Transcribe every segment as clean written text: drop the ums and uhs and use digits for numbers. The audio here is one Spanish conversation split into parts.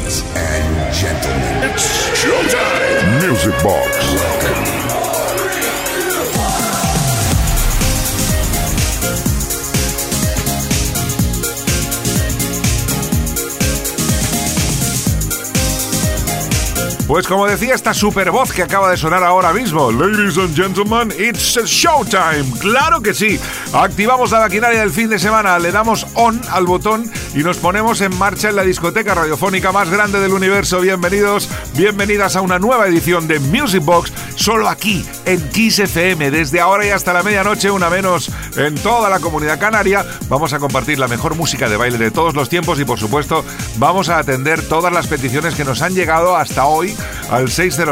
Ladies and gentlemen, it's showtime. Music Box. Welcome. Pues como decía esta super voz que acaba de sonar ahora mismo, Ladies and gentlemen, it's showtime. ¡Claro que sí! Activamos la maquinaria del fin de semana, le damos on al botón y nos ponemos en marcha en la discoteca radiofónica más grande del universo. Bienvenidos, bienvenidas a una nueva edición de Music Box, solo aquí en Kiss FM. Desde ahora y hasta la medianoche, una menos en toda la Comunidad Canaria, vamos a compartir la mejor música de baile de todos los tiempos y por supuesto vamos a atender todas las peticiones que nos han llegado hasta hoy al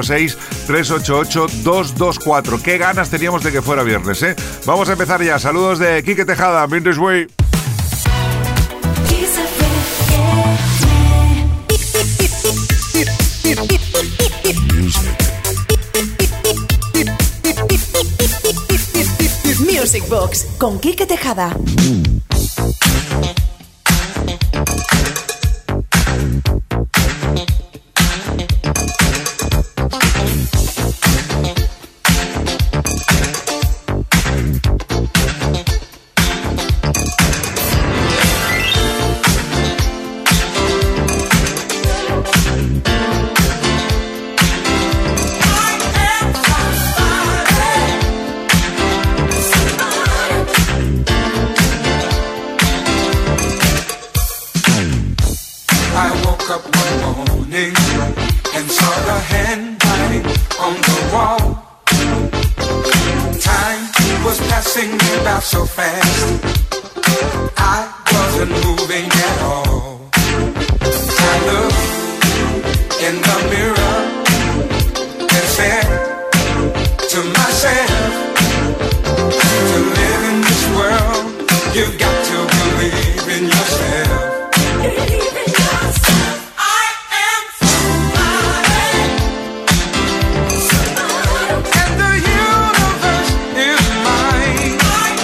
606-388-224. Qué ganas teníamos de que fuera viernes, ¿eh? Vamos a empezar ya. Saludos de Quique Tejada, Been This Way. Music Box con Quique Tejada. So fast, I wasn't moving at all. I looked in the mirror and said to myself, to live in this world, you've got to believe in yourself. Believe in yourself. I am somebody. And the universe is mine.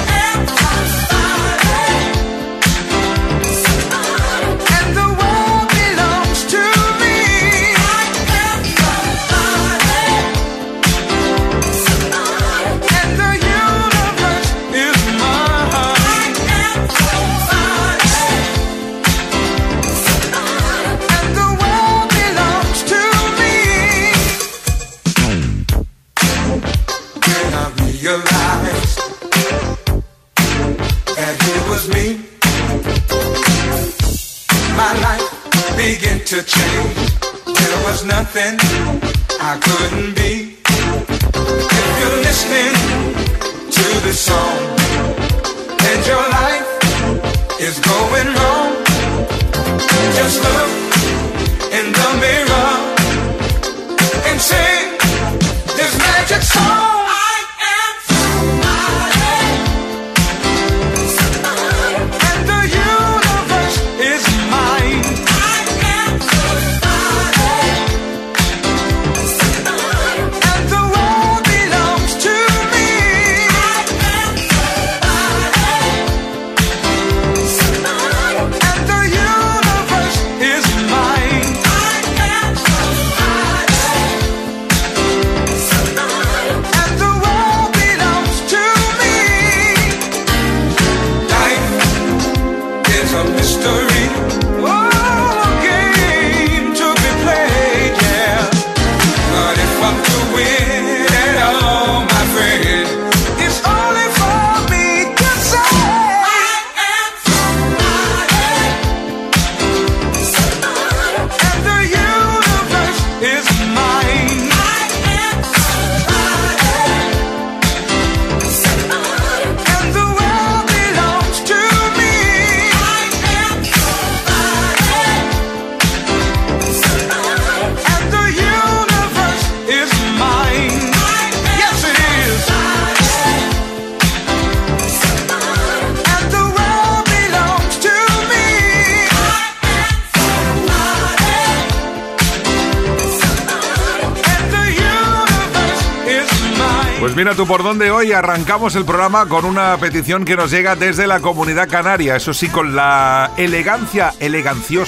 To change, there was nothing I couldn't be. If you're listening to this song and your life is going wrong, just look in the mirror and sing this magic song. Pues mira tú por dónde hoy arrancamos el programa con una petición que nos llega desde la Comunidad Canaria, eso sí, con la elegancia eleganciosa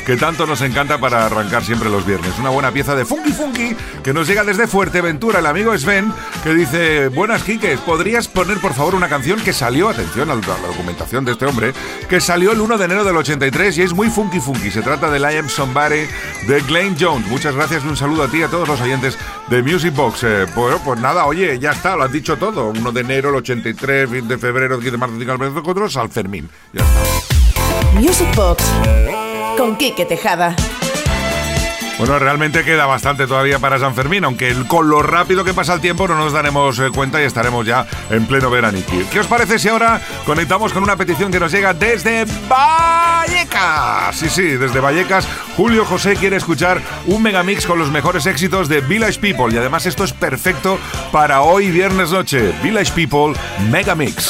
que tanto nos encanta para arrancar siempre los viernes. Una buena pieza de Funky Funky que nos llega desde Fuerteventura, el amigo Sven, que dice: buenas, Quique, ¿podrías poner por favor una canción que salió, atención a la documentación de este hombre, que salió el 1 de enero del 83 y es muy funky funky? Se trata del I Am Somebody de Glenn Jones. Muchas gracias y un saludo a ti y a todos los oyentes de Music Box. Bueno, pues nada, oye, ya está, lo has dicho todo. 1 de enero, el 83, fin de febrero, 15 de marzo, 5 de marzo, San Fermín. Ya está. Music Box con Quique Tejada. Bueno, realmente queda bastante todavía para San Fermín, aunque con lo rápido que pasa el tiempo no nos daremos cuenta y estaremos ya en pleno veraniqui. ¿Qué os parece si ahora conectamos con una petición que nos llega desde Vallecas? Sí, desde Vallecas. Julio José quiere escuchar un megamix con los mejores éxitos de Village People y además esto es perfecto para hoy viernes noche. Village People Megamix.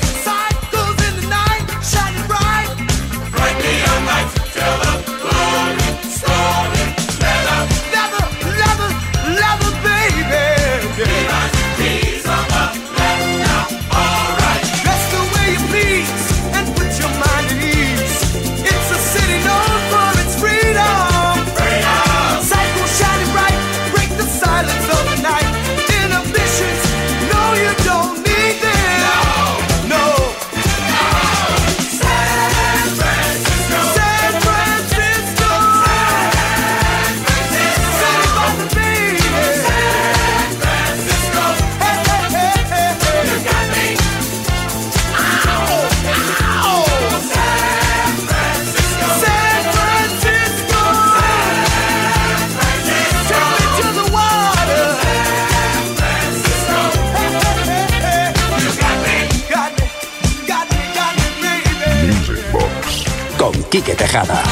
Quique Tejada.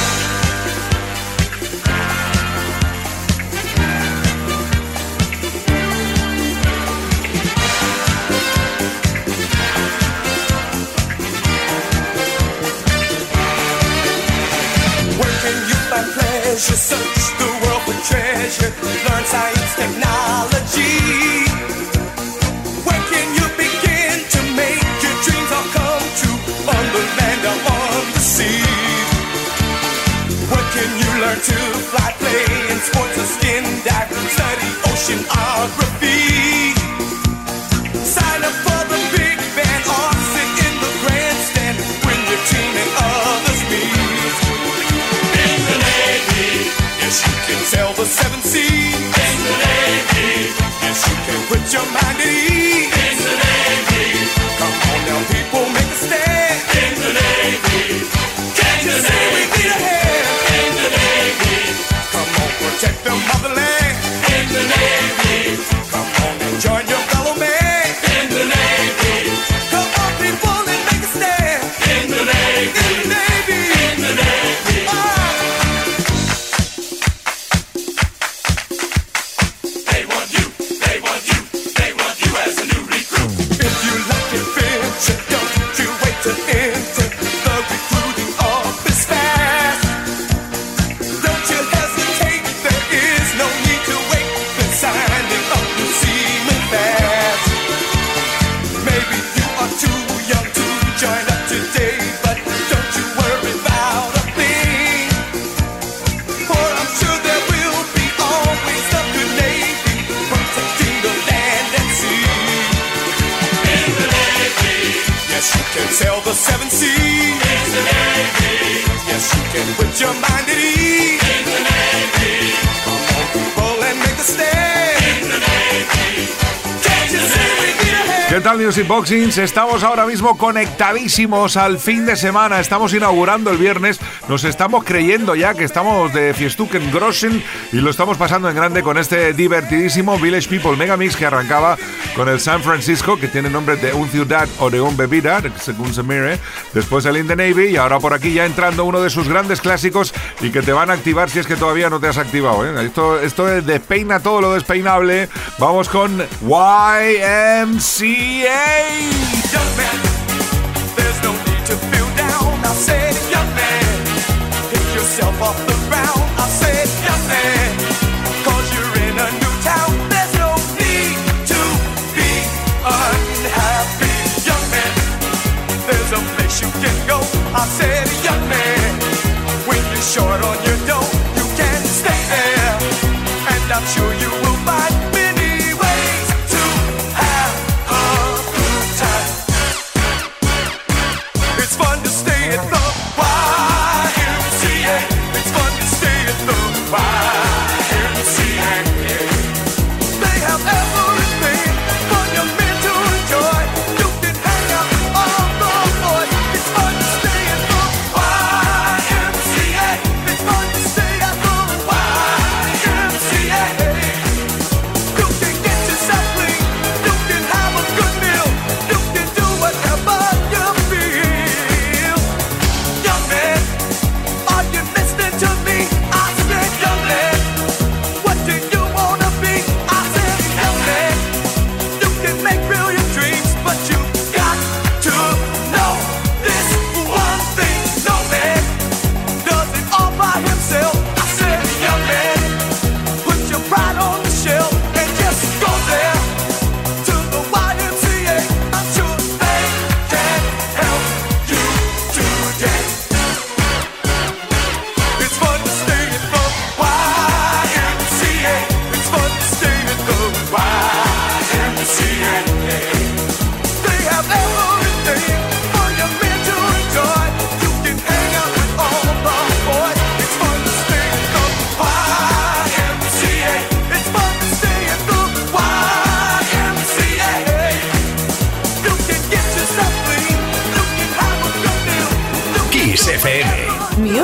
Search the world for treasure, learn science, technology. Where can you begin to make your dreams all come true on the land or on the sea? Where can you learn to fly, play in sports or skin dive, study oceanography? Sign up for the big band or sit in the grandstand when you're dreaming others meet. In the Navy, yes you can sail the seven seas. In the Navy, yes you can put your mind at ease. In the Navy, come on now people, make a stand. In the Navy, can't you see we need a hand? In the Navy, come on protect the motherland. In the Navy, come on and join your fellow man. In the Navy, come on people and make a stand. In the Navy, in the Navy, in the Navy. They want you, they want you, they want you as a new recruit. If you like adventure, don't you wait to enter the recruiting office fast. Don't you hesitate, there is no need to wait. Been signing up new seaman fast. Maybe you are too young to join up today, but don't you worry about a thing. For I'm sure there will be always a good Navy protecting the land and sea. In the Navy, yes you can sail the seven seas. In the Navy, yes you can put your mind at ease. In the Navy, come on people and make a stand. In the Navy, can't you see we need a hand? ¿Qué tal, Music Boxings? Estamos ahora mismo conectadísimos al fin de semana. Estamos inaugurando el viernes. Nos estamos creyendo ya que estamos de Fiestuken Groschen y lo estamos pasando en grande con este divertidísimo Village People Megamix que arrancaba con el San Francisco, que tiene nombre de un ciudad o de un bebida, según se mire. Después el In the Navy y ahora por aquí ya entrando uno de sus grandes clásicos y que te van a activar si es que todavía no te has activado, ¿eh? Esto despeina todo lo despeinable. Vamos con YMCA. Young man, there's no need to feel down. I said, young man, pick yourself off the ground. I said, young man, 'cause you're in a new town. There's no need to be unhappy. Young man, there's a place you can go. I said, young man, when you're short on your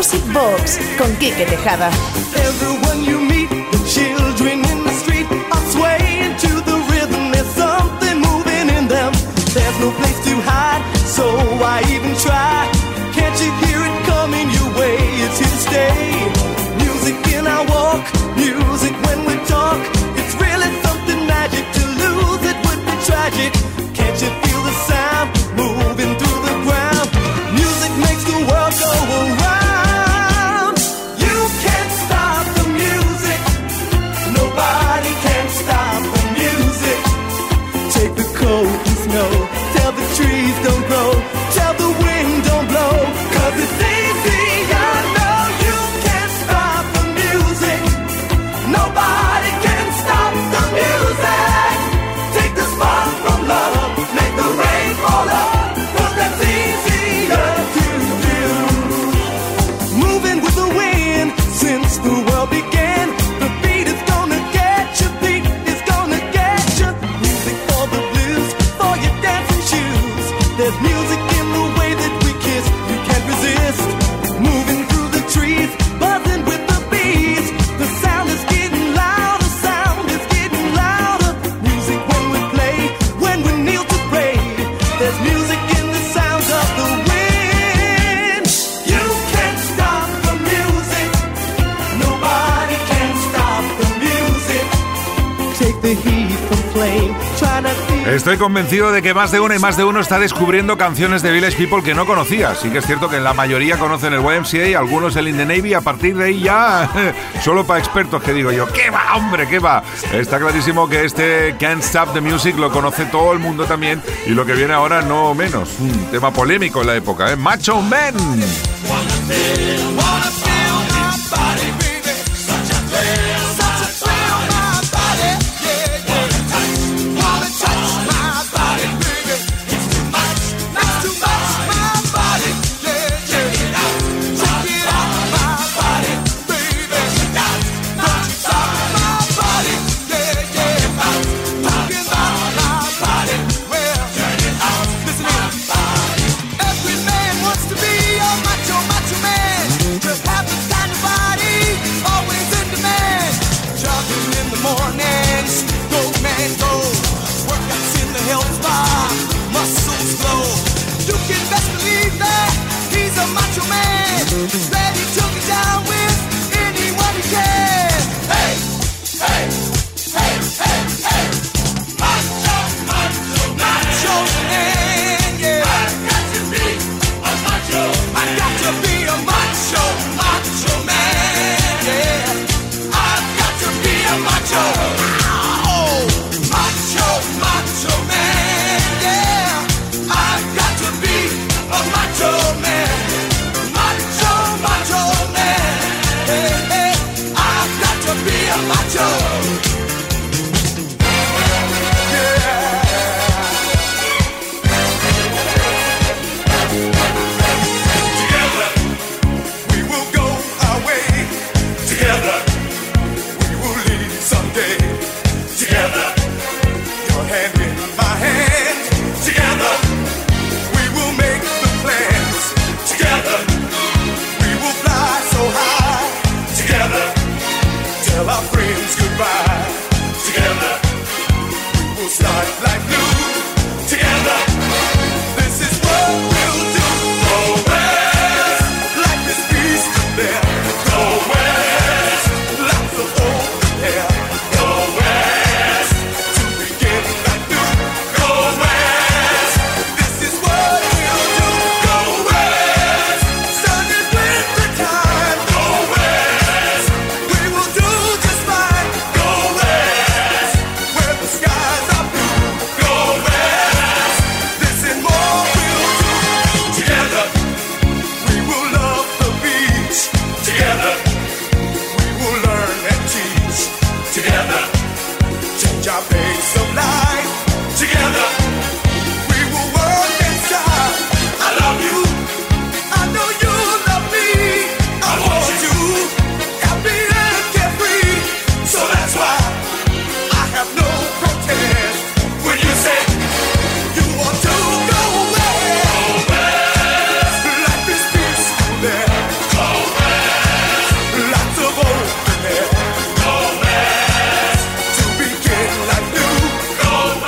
Music Box con Quique Tejada. Everyone you meet, the children in the street are swaying to the rhythm. There's something moving in them. There's no place to hide, so why even try? Can't you hear it coming your way? It's here to stay. Music in our walk, music when we talk. It's really something magic. To lose it would be tragic. Can't you feel the sound moving through the ground? Music makes the world go around. You can't stop the music. Nobody can stop the music. Take the cold and snow. Tell the trees don't grow. Tell the wind don't blow. 'Cause it's easy, I know. You can't stop the music. Nobody can stop the music. Take the spark from love. Make the rain fall up. 'Cause that's easier to do. Moving with the wind since the world began. The beat is gonna get you. Beat is gonna get you. Music for the blues, for your dancing shoes. There's music in the way that we kiss. You can't resist. Moving through the trees, buzzing with the bees. The sound is getting louder. Sound is getting louder. Music when we play, when we kneel to pray. There's music in the sound of the wind. You can't stop the music. Nobody can stop the music. Take the heat from flame. Try not to. Estoy convencido de que más de una y más de uno está descubriendo canciones de Village People que no conocía. Sí que es cierto que la mayoría conocen el YMCA, algunos el In the Navy, a partir de ahí ya solo para expertos, que digo yo, ¿qué va, hombre, qué va? Está clarísimo que este Can't Stop the Music lo conoce todo el mundo también, y lo que viene ahora no menos. Un tema polémico en la época, ¿eh? Macho Man. Every man wants to be a macho, macho man. Just have the kind of body, always in demand. Jogging in the mornings, go man go. Workouts in the health spa, muscles glow. You can best believe that he's a macho man. Ready to get down with anyone he can. Hey, hey, hey, hey, hey. Macho, macho, macho man, yeah. I got to be a macho, macho man, yeah. I've got to be a macho, oh, macho, macho man, yeah. I've got to be a macho man, macho, macho man, hey, hey. I've got to be a macho. We will go our way. Together, we will lead someday. Together, your hand in my hand. Together, we will make the plans. Together, we will fly so high. Together, tell our friends goodbye.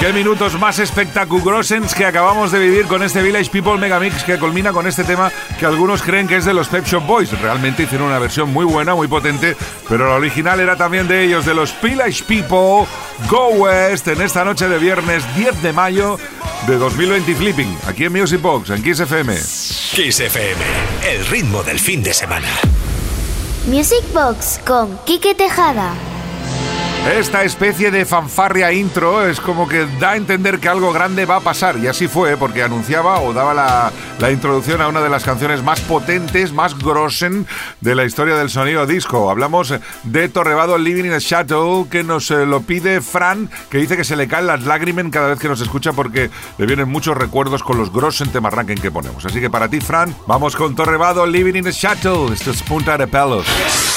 Qué minutos más espectaculosos que acabamos de vivir con este Village People Megamix, que culmina con este tema que algunos creen que es de los Pet Shop Boys. Realmente hicieron una versión muy buena, muy potente, pero la original era también de ellos, de los Village People. Go West, en esta noche de viernes 10 de mayo de 2020 Flipping, aquí en Music Box, en Kiss FM. Kiss FM, el ritmo del fin de semana. Music Box con Quique Tejada. Esta especie de fanfarria intro es como que da a entender que algo grande va a pasar, y así fue, porque anunciaba o daba la introducción a una de las canciones más potentes, más grossen de la historia del sonido disco. Hablamos de Torrevado Living in a Shadow, que nos lo pide Fran, que dice que se le caen las lágrimas cada vez que nos escucha porque le vienen muchos recuerdos con los grossen temas ranking que ponemos. Así que para ti, Fran, vamos con Torrevado Living in a Shadow. Esto es Punta de Pelos.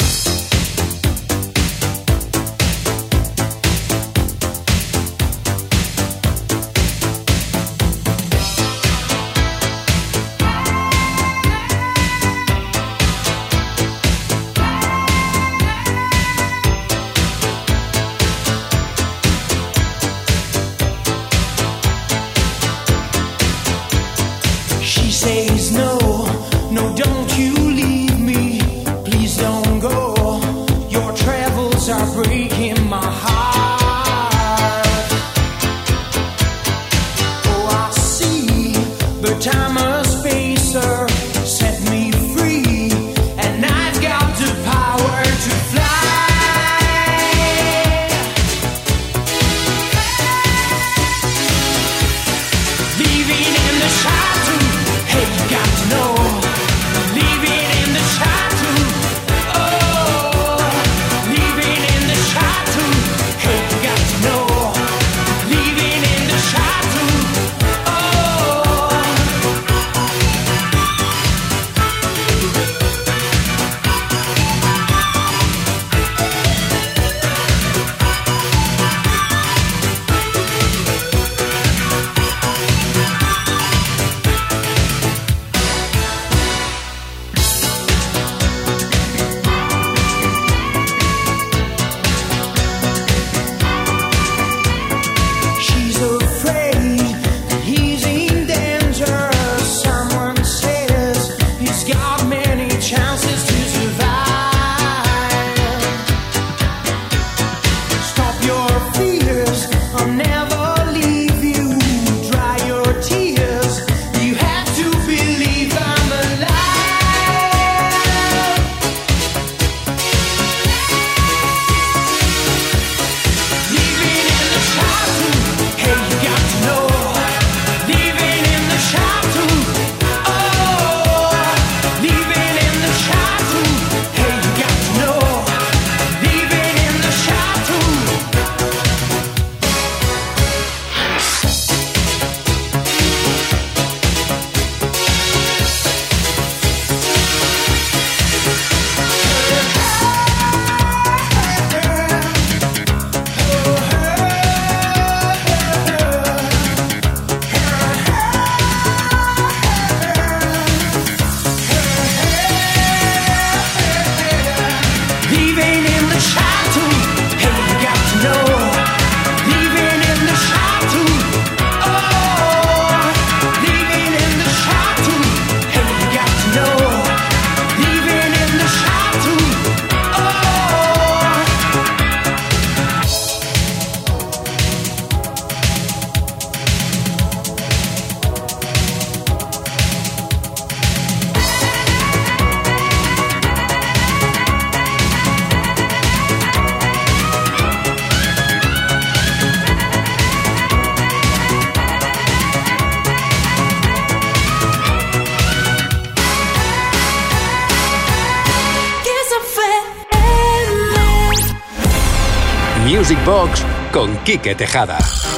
Music Box con Quique Tejada.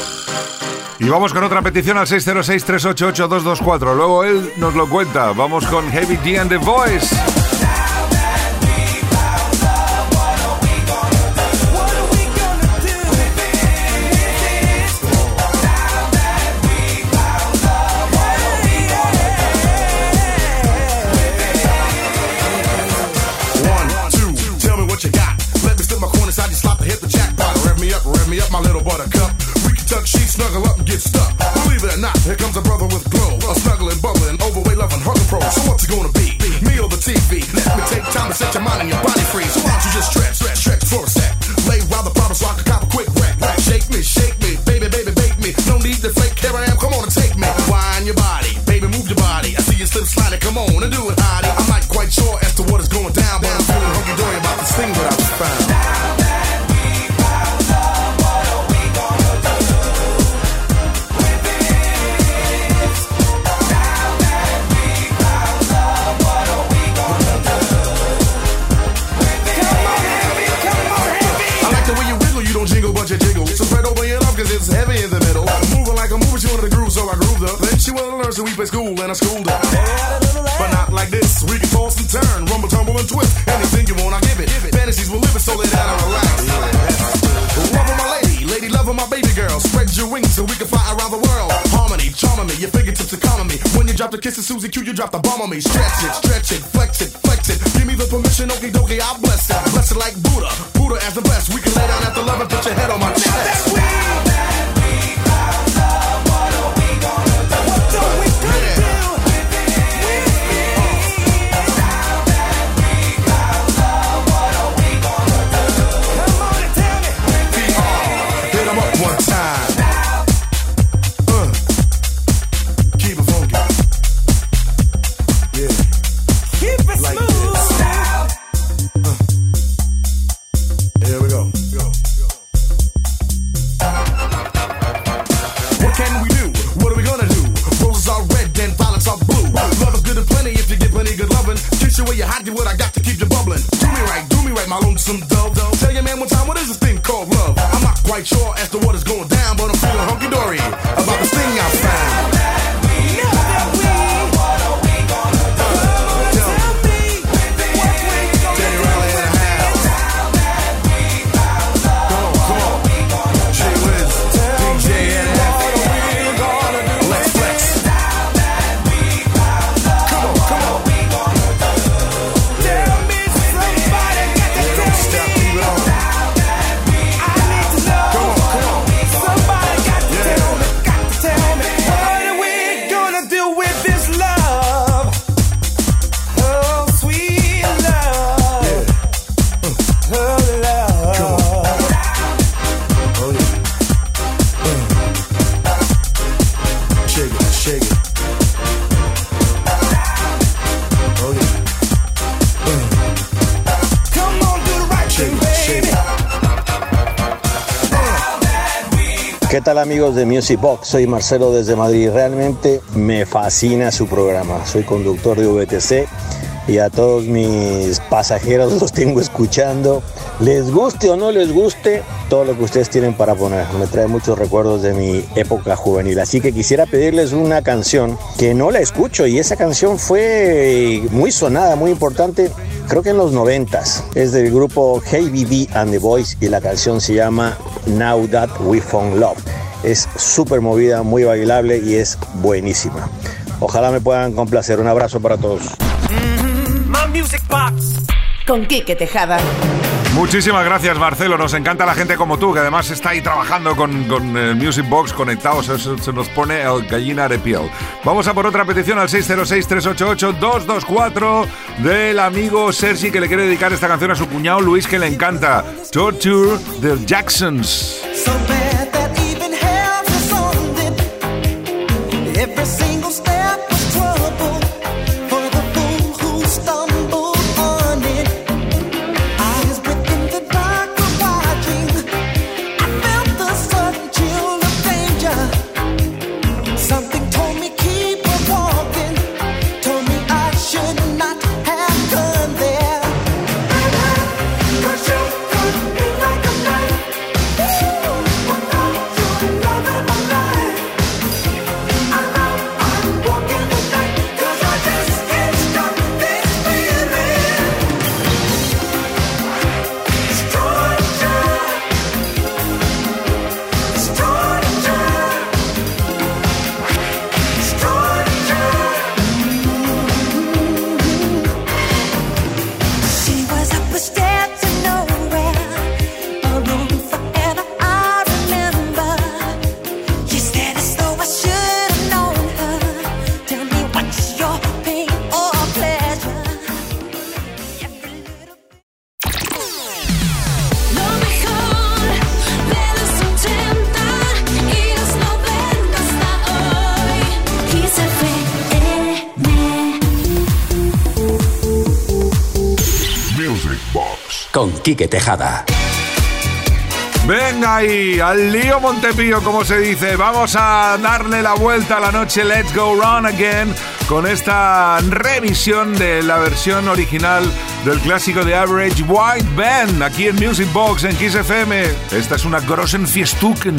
Y vamos con otra petición al 606-388-224. Luego él nos lo cuenta. Vamos con Heavy D and The Voice. Rev me up, my little buttercup. We can tuck sheets, snuggle up and get stuck. Believe it or not, here comes a brother with glow. A snuggling, bubbling, overweight, loving, hustle pro. So what's it gonna be? Me or the TV? Let me take time to set your mind and your body free. So why don't you just stretch for a sec. Lay while the problem so I can cop a quick wreck. Shake me, baby, bake me. No need to fake, here I am, come on and take me. Wind your body, baby, move your body. I see you slip sliding, come on and do it, Heidi. I'm not quite sure as to what is going down, but I'm feeling hunky-dory about this thing that I was found. Now that we found love, what are we gonna do with this? Now that we found love, what are we gonna do with this? Come on, heavy. I like the way you wiggle, you don't jingle, but you jiggle. So spread over your love, cause it's heavy in the middle. Moving like a mover, she wanted to groove, so I grooved her. Then she wanted to learn, so we play school, and I schooled her. But not like this, we can toss and turn, rumble, tumble, and twist. Anything you want, I give it. Fantasies will live it, so lay down and relax. Love my lady, love my baby girl. Spread your wings so we can fly around the world. Harmony, charming me, your fingertips are calming me. When you drop the kiss of Susie Q, you drop the bomb on me. Stretch it, flex it. Give me the permission, okie dokie, I'll bless it. Bless it like Buddha as the best. We can lay down after love and put your head on my chest. Do what I got to keep you bubbling. Do me right, my lonesome dove. Tell your man one time, what is this thing called love? I'm not quite sure as to what is going down, but I'm feeling hunky-dory about this thing I found. ¿Qué tal, amigos de Music Box? Soy Marcelo desde Madrid. Realmente me fascina su programa. Soy conductor de VTC y a todos mis pasajeros los tengo escuchando. Les guste o no les guste, todo lo que ustedes tienen para poner. Me trae muchos recuerdos de mi época juvenil. Así que quisiera pedirles una canción que no la escucho y esa canción fue muy sonada, muy importante. Creo que en los 90s. Es del grupo Hey BB and the Boys y la canción se llama Now That We Found Love. Es súper movida, muy bailable y es buenísima. Ojalá me puedan complacer. Un abrazo para todos. My Music Box con Quique Tejada. Muchísimas gracias, Marcelo. Nos encanta la gente como tú, que además está ahí trabajando con Music Box conectados. Eso se nos pone el gallina de piel. Vamos a por otra petición al 606-388-224 del amigo Sergi, que le quiere dedicar esta canción a su cuñado Luis, que le encanta. Torture de Jacksons. so bad that even hell responded. Every single step was trouble for the fool who stumbled on it. Eyes within the dark were watching. I felt the sudden chill of danger. Something told me keep on walking. Told me I should not have gone there. 'Cause you could be like a knife. She was up the stairs to nowhere, a room forever I remember. Music Box con Quique Tejada. Venga ahí, al lío Montepío, como se dice. Vamos a darle la vuelta a la noche. Let's Go Round Again con esta revisión de la versión original del clásico de Average White Band aquí en Music Box en Kiss FM. Esta es una großen Fiestuken.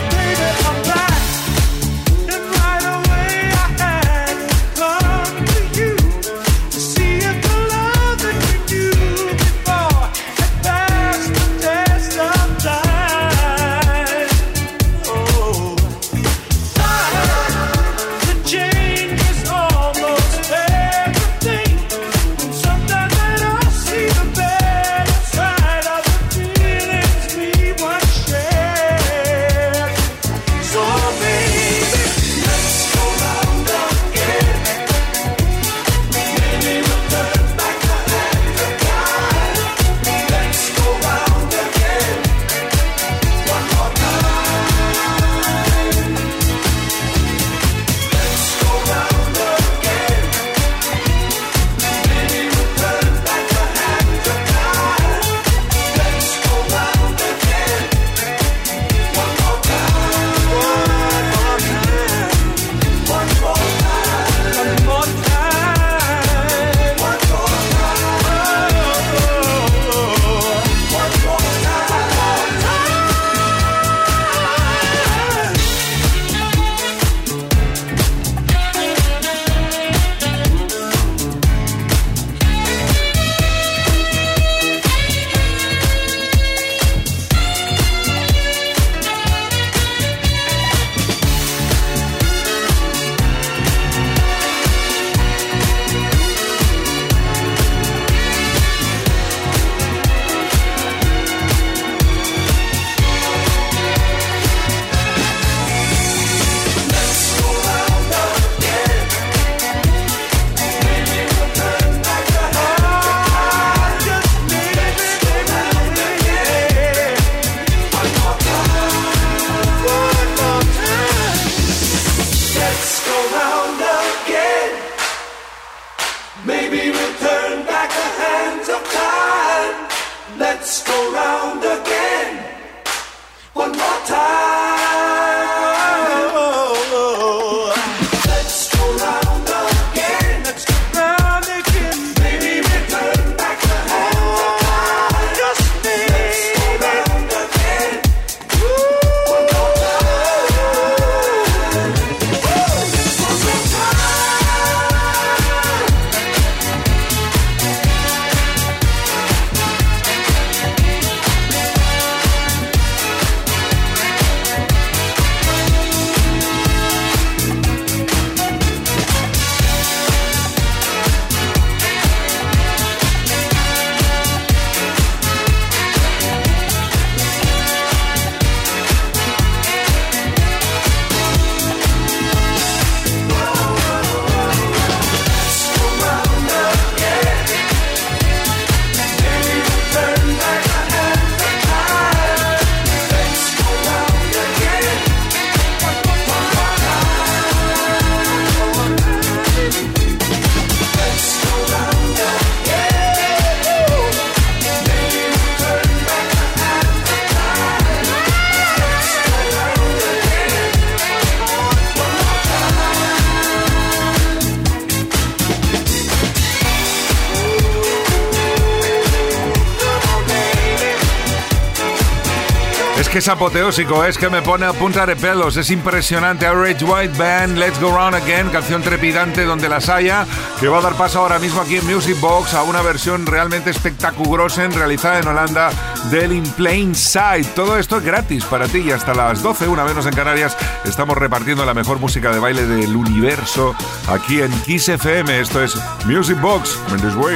Que es apoteósico, es que me pone a punta de pelos, es impresionante. Average White Band, Let's Go Round Again, canción trepidante donde las haya, que va a dar paso ahora mismo aquí en Music Box a una versión realmente espectaculosa realizada en Holanda del In Plain Sight. Todo esto es gratis para ti y hasta las 12, una menos en Canarias, estamos repartiendo la mejor música de baile del universo aquí en Kiss FM. Esto es Music Box, Mendes Way.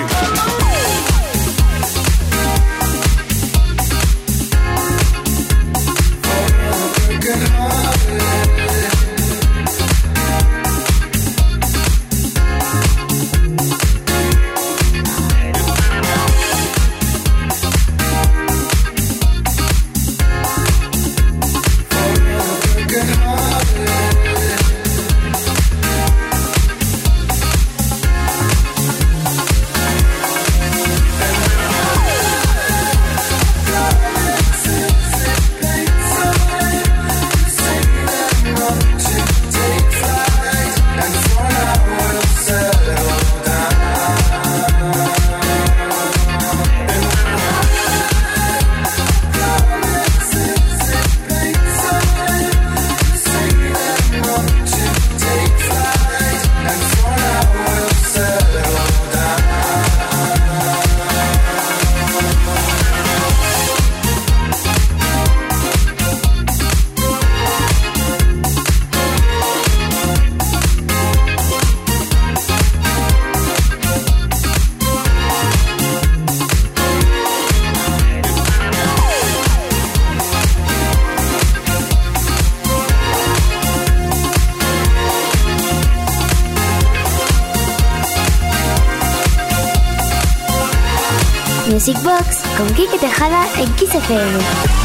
Music Box con Quique Tejada en Kiss FM.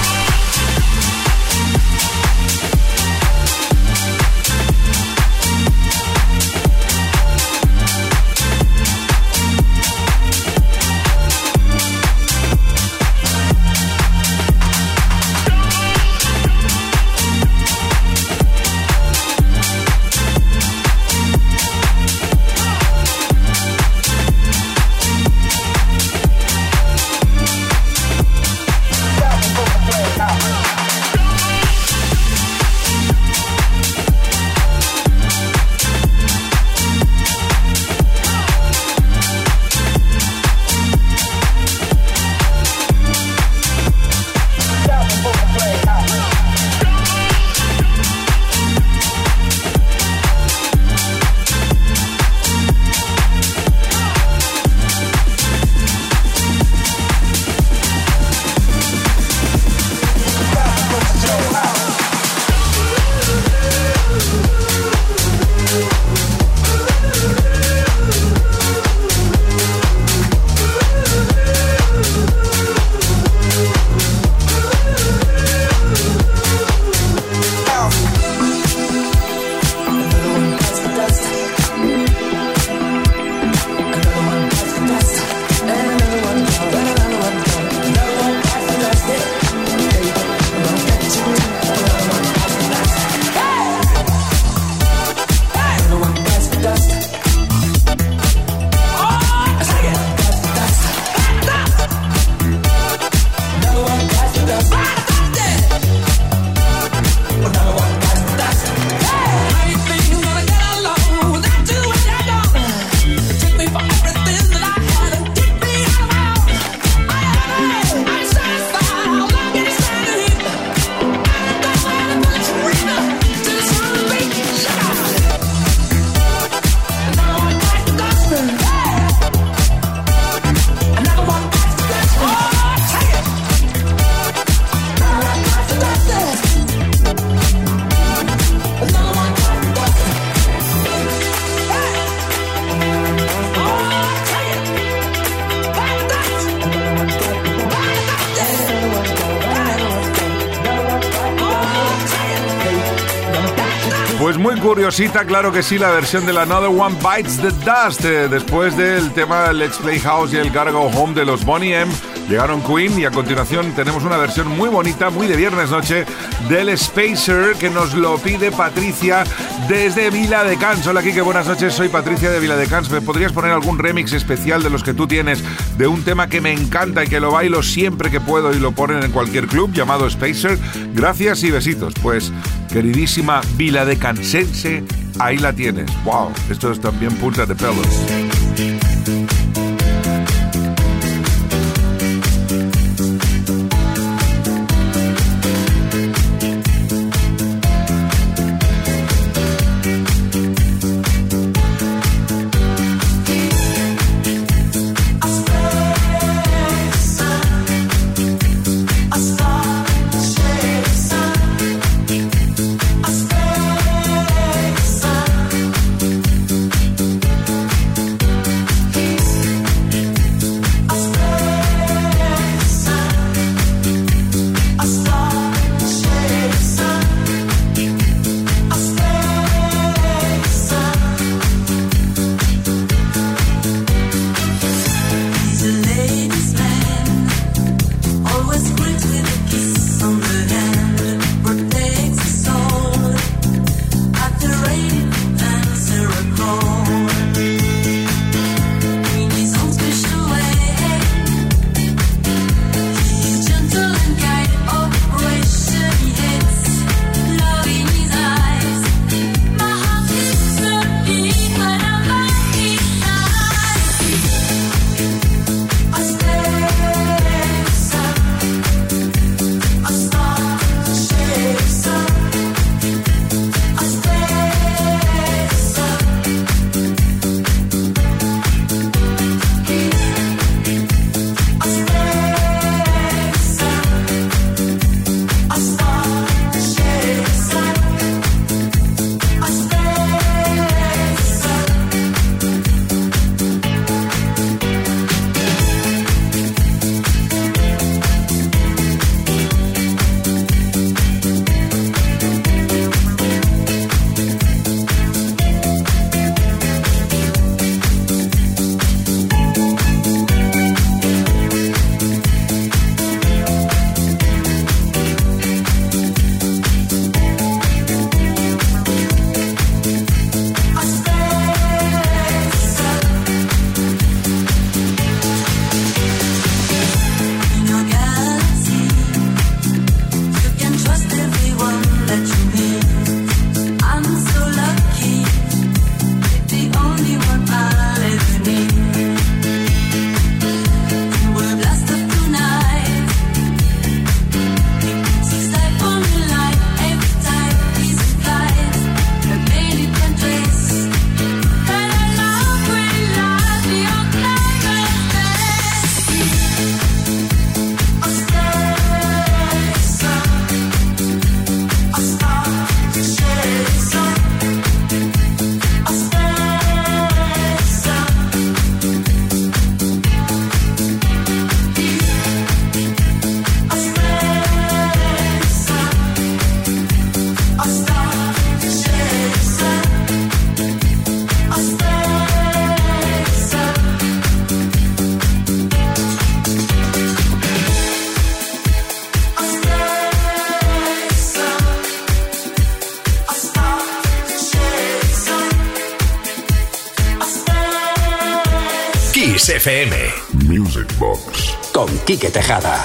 Pues muy curiosita, claro que sí, la versión de la Another One Bites the Dust. Después del tema Let's Play House y el Gotta Go Home de los Boney M, llegaron Queen y a continuación tenemos una versión muy bonita, muy de viernes noche, del Spacer, que nos lo pide Patricia desde Viladecans. Hola Kike, buenas noches, soy Patricia de Viladecans. ¿Me podrías poner algún remix especial de los que tú tienes de un tema que me encanta y que lo bailo siempre que puedo y lo ponen en cualquier club, llamado Spacer? Gracias y besitos. Pues, queridísima viladecansense, ahí la tienes. Wow, esto es también punta de pelos. FM. Music Box. Con Quique Tejada.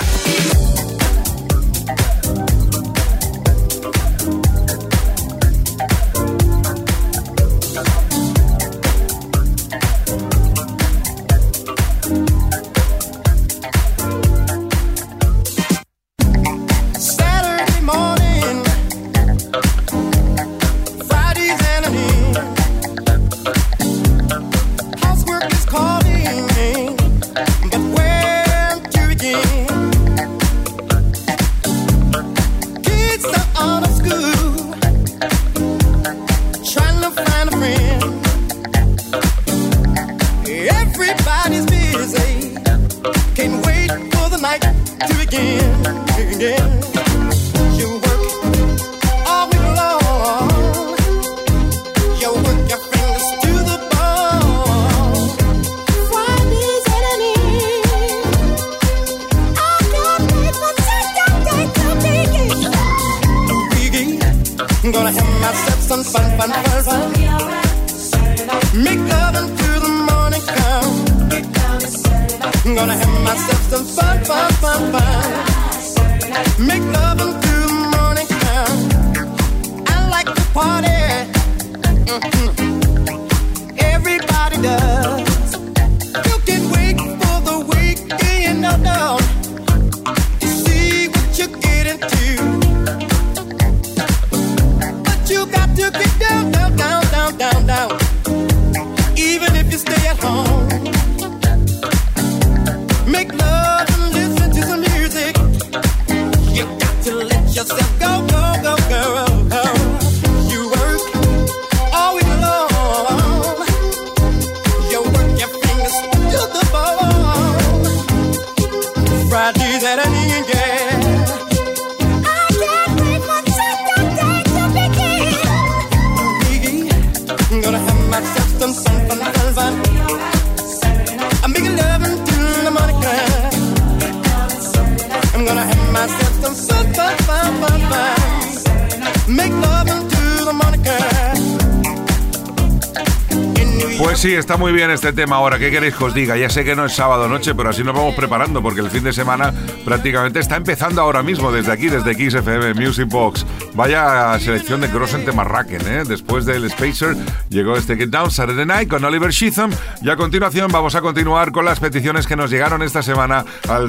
Pues sí, está muy bien este tema ahora. ¿Qué queréis que os diga? Ya sé que no es sábado noche, pero así nos vamos preparando porque el fin de semana prácticamente está empezando ahora mismo desde aquí, desde Kiss FM Music Box. Vaya selección de Grossen Temarraken, ¿eh? Después del Spacer llegó este Get Down Saturday Night con Oliver Sheatham y a continuación vamos a continuar con las peticiones que nos llegaron esta semana al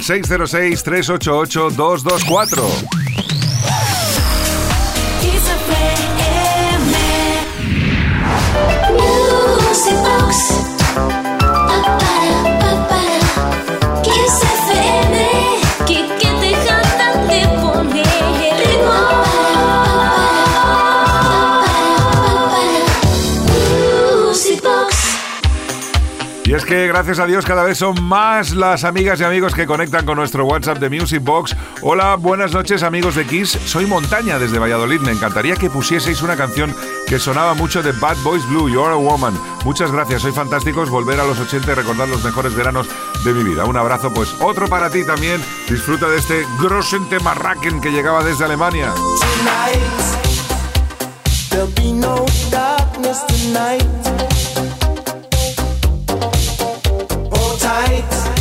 606-388-224. Kiss FM, Quique Tejada te pone ritmo. Music Box. Y es que gracias a Dios cada vez son más las amigas y amigos que conectan con nuestro WhatsApp de Music Box. Hola, buenas noches amigos de Kiss, soy Montaña desde Valladolid. Me encantaría que pusieseis una canción que sonaba mucho de Bad Boys Blue, You're a Woman. Muchas gracias, soy fantásticos volver a los 80 y recordar los mejores veranos de mi vida. Un abrazo, pues otro para ti también. Disfruta de este Grossen Temarraken que llegaba desde Alemania. There'll be no darkness tonight. Hold tight.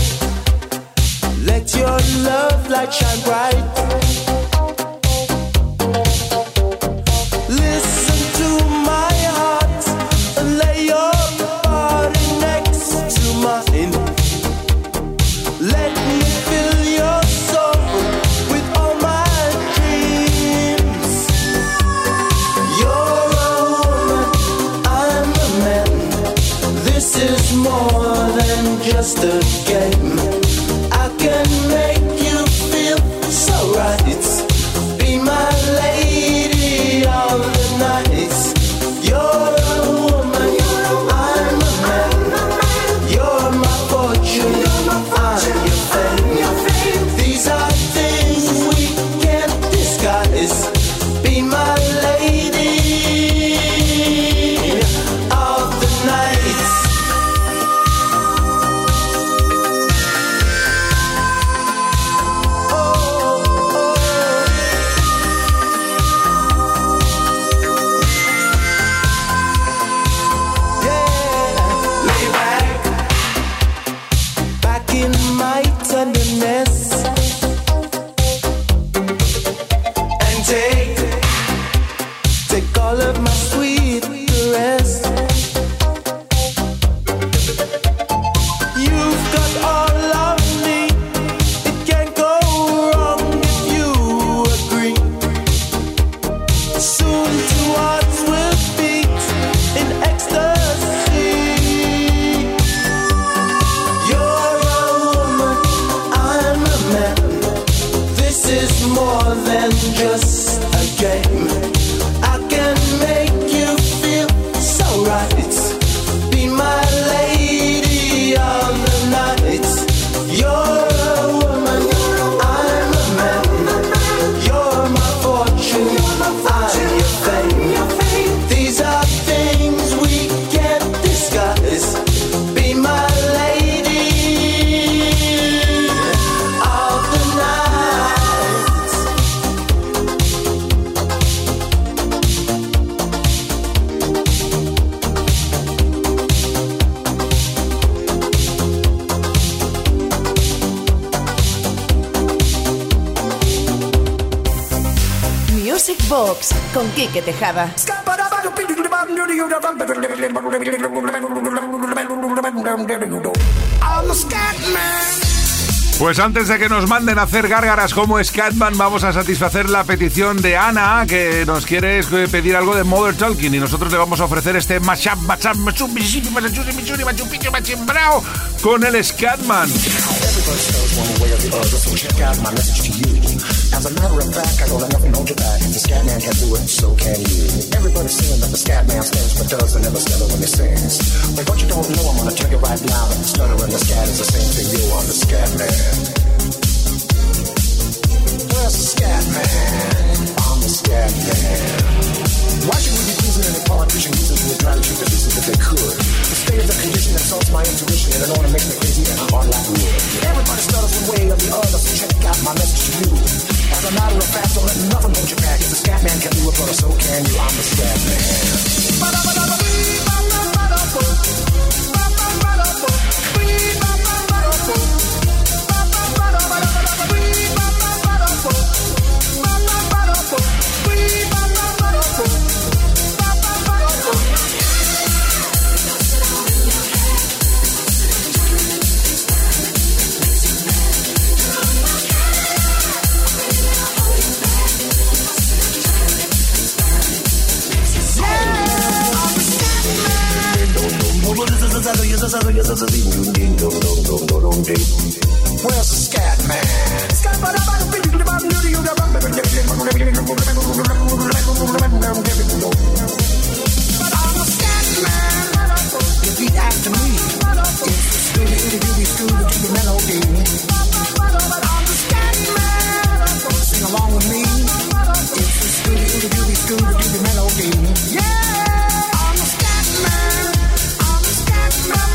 Let your love light shine bright. Listen to my heart and lay your body next to mine. Let me fill your soul with all my dreams. You're a woman, I'm a man. This is more than just a game. I can make you feel so more than just a game. I can make you feel so right. Be my lady of the night. You're a woman, I'm a man. You're my fortune, I'm your fame. These are things we can't discuss. Be my lady of the night. Music Box con Quique Tejada. Pues antes de que nos manden a hacer gárgaras como Scatman, vamos a satisfacer la petición de Ana, que nos quiere pedir algo de Modern Talking, y nosotros le vamos a ofrecer este mashup con el Scatman. As a matter of fact, I don't let nothing hold you back. If the Scatman can do it, so can you. Everybody's saying that the Scatman stands but does and never stutter when he sings. But what you don't know, I'm gonna tell you right now that the stutter and the scat is the same thing. You are the Scatman. Where's the Scatman? I'm the Scatman. Why should we be pleasing any politician using who would try to treat the decent if they could? The state is a condition that insults my intuition and it only makes me crazy and hard like wood. Everybody stutters one way or the other, so check out my message to you. As a matter of fact, don't let nothing hold you back. If the Scatman can do it, brother, so can you. I'm the Scatman. Where's the Scatman? I'm the Scatman. Repeat after me. It's the Scooby-Dooby to the melody. I'm the Scatman. Sing along with me. It's the Scooby-Dooby to the melody. Yeah, I'm the Scatman. I'm the Scatman.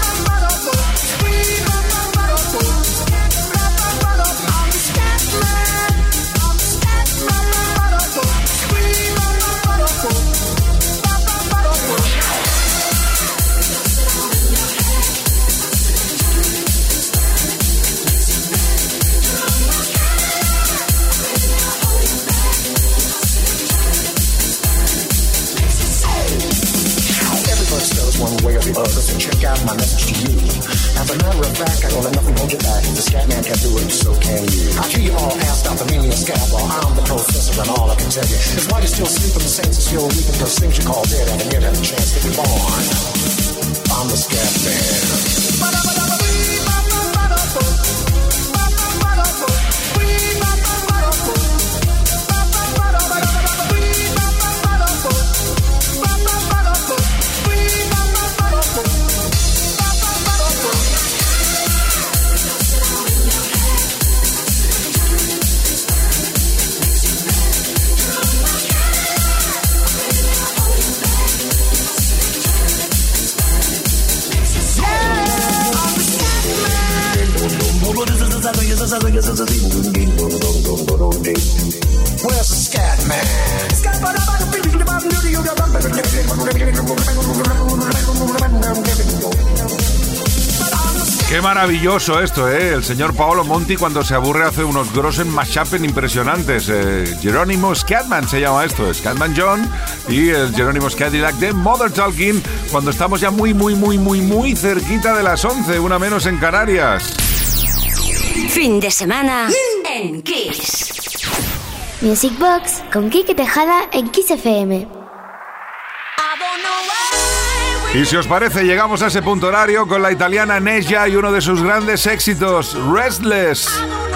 So check out my message to you. As a matter of fact, I don't let nothing hold you back. If the Scatman can do it, so can you. I hear you all asked out the meaning of scat. Well, I'm the professor, and all I can tell you is why you still sleeping, the saints are still weeping, those things you call dead and yet have a chance to be born. I'm the Scatman. Where's the Scatman? Qué maravilloso esto, ¿eh? El señor Paolo Monti, cuando se aburre, hace unos grossen mashups impresionantes. Jerónimo Scatman se llama esto, Scatman John y el Jerónimo Cadillac de Modern Talking, cuando estamos ya muy cerquita de las 11, una menos en Canarias. Fin de semana en Kiss. Music Box con Quique Tejada en Kiss FM. Y si os parece, llegamos a ese punto horario con la italiana Neja y uno de sus grandes éxitos, Restless.